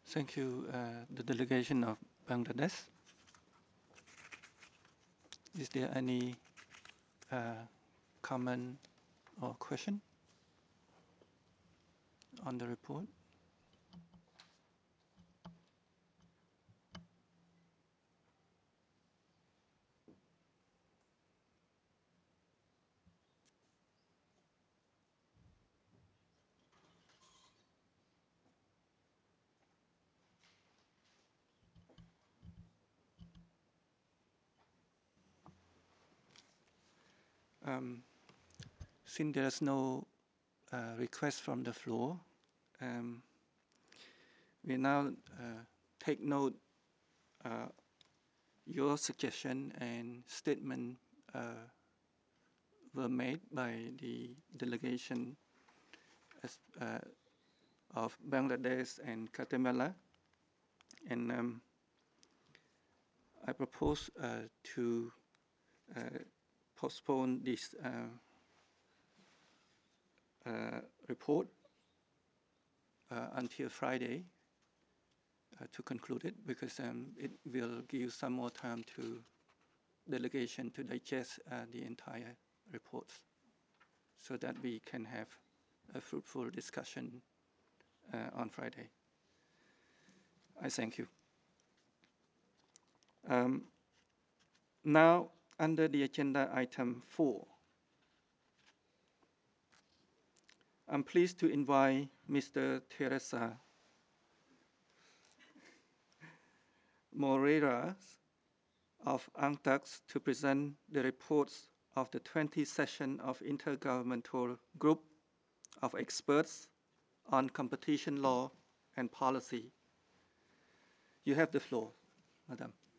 Thank you, the delegation of Bangladesh. Is there any comment or question on the report? Um, since there's no request from the floor, um, we now take note your suggestion and statement were made by the delegation as, of Bangladesh and Guatemala. And I propose to postpone this report until Friday to conclude it, because it will give some more time to delegation to digest the entire reports, so that we can have a fruitful discussion on Friday. I thank you. Now, under the agenda item 4, I'm pleased to invite Mr. Teresa Moreira of UNCTAD to present the reports of the 20th session of Intergovernmental Group of Experts on Competition Law and Policy. You have the floor, Madam.